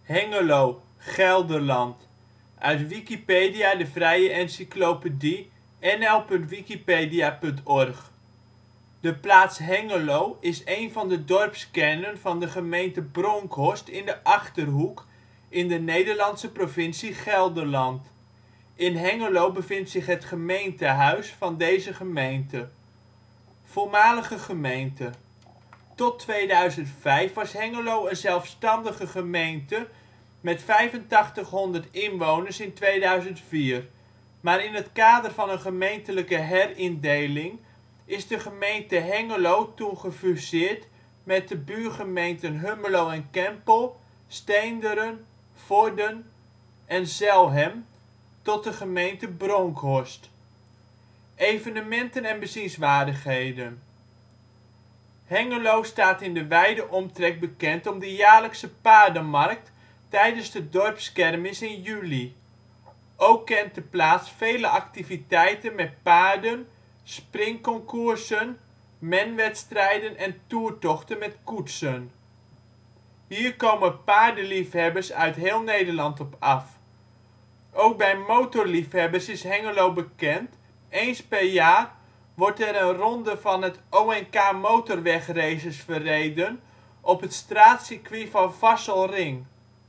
Hengelo, Gelderland. Uit Wikipedia, de vrije encyclopedie. nl.wikipedia.org. De plaats Hengelo is een van de dorpskernen van de gemeente Bronckhorst in de Achterhoek, in de Nederlandse provincie Gelderland. In Hengelo bevindt zich het gemeentehuis van deze gemeente. Voormalige gemeente. Tot 2005 was Hengelo een zelfstandige gemeente met 8500 inwoners (2004), maar in het kader van een gemeentelijke herindeling is de gemeente Hengelo toen gefuseerd met de buurgemeenten Hummelo en Keppel, Steenderen, Vorden en Zelhem tot de gemeente Bronckhorst. Evenementen en bezienswaardigheden. Hengelo staat in de wijde omtrek bekend om de jaarlijkse paardenmarkt tijdens de dorpskermis in juli. Ook kent de plaats vele activiteiten met paarden, springconcoursen, men-wedstrijden en toertochten met koetsen. Hier komen paardenliefhebbers uit heel Nederland op af. Ook bij motorliefhebbers is Hengelo bekend, eens per jaar wordt er een ronde van het ONK Motorwegraces verreden op het straatcircuit van Varsselring.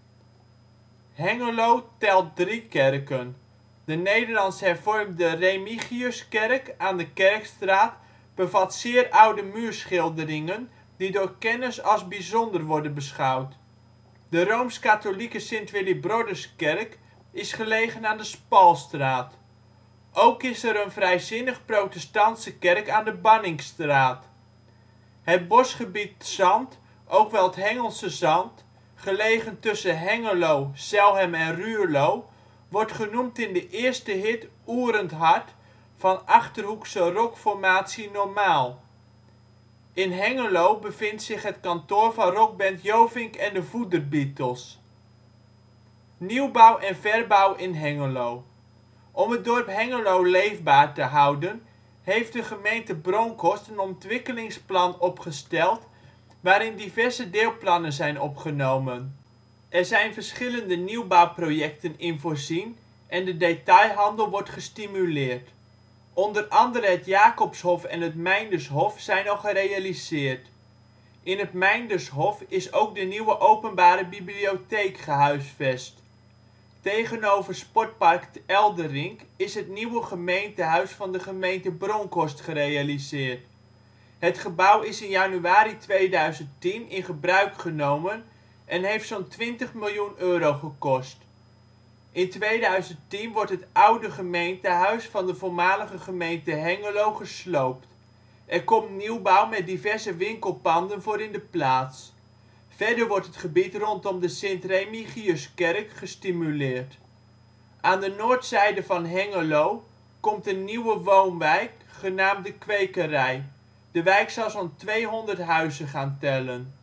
Hengelo telt 3 kerken. De Nederlands Hervormde Remigiuskerk aan de Kerkstraat bevat zeer oude muurschilderingen die door kenners als bijzonder worden beschouwd. De Rooms-Katholieke Sint Willibrorduskerk is gelegen aan de Spalstraat. Ook is er een vrijzinnig protestantse kerk aan de Banninkstraat. Het bosgebied ' t Zand, ook wel ' t Hengelse Zand, gelegen tussen Hengelo, Zelhem en Ruurlo, wordt genoemd in de eerste hit Oerend Hard van Achterhoekse rockformatie Normaal. In Hengelo bevindt zich het kantoor van rockband Jovink en de Voederbietels. Nieuwbouw en verbouw in Hengelo. Om het dorp Hengelo leefbaar te houden heeft de gemeente Bronckhorst een ontwikkelingsplan opgesteld waarin diverse deelplannen zijn opgenomen. Er zijn verschillende nieuwbouwprojecten in voorzien en de detailhandel wordt gestimuleerd. Onder andere het Jacobshof en het Meindershof zijn al gerealiseerd. In het Meindershof is ook de nieuwe openbare bibliotheek gehuisvest. Tegenover sportpark ' t Elderink is het nieuwe gemeentehuis van de gemeente Bronckhorst gerealiseerd. Het gebouw is in januari 2010 in gebruik genomen en heeft zo 'n 20 miljoen euro gekost. In 2010 wordt het oude gemeentehuis van de voormalige gemeente Hengelo gesloopt. Er komt nieuwbouw met diverse winkelpanden voor in de plaats. Verder wordt het gebied rondom de Sint-Remigiuskerk gestimuleerd. Aan de noordzijde van Hengelo komt een nieuwe woonwijk genaamd De Kwekerij. De wijk zal zo 'n 200 huizen gaan tellen.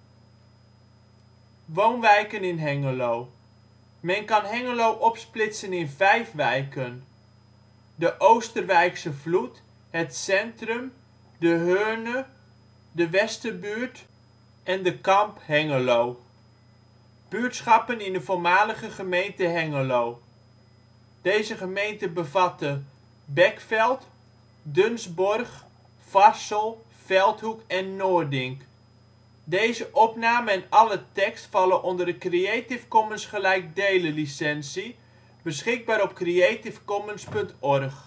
Woonwijken in Hengelo. Men kan Hengelo opsplitsen in 5 wijken: de Oosterwijkse Vloed, het Centrum, de Heurne, de Westerbuurt en de Kamp Hengelo. Buurtschappen in de voormalige gemeente Hengelo. Deze gemeente bevatte Bekveld, Dunsborg, Varssel, Veldhoek en Noordink. Deze opname en alle tekst vallen onder de Creative Commons gelijkdelen licentie, beschikbaar op creativecommons.org